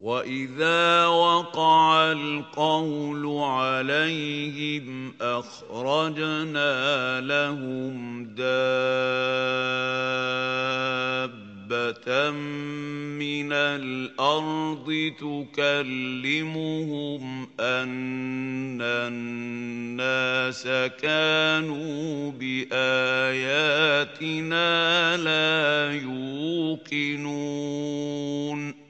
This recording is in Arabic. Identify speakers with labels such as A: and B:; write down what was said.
A: وَإِذَا وَقَعَ الْقَوْلُ عَلَيْهِمْ أَخْرَجْنَا لَهُمْ دَابَّةً مِّنَ الْأَرْضِ تُكَلِّمُهُمْ أَنَّ النَّاسَ كَانُوا بِآيَاتِنَا لَا يُوقِنُونَ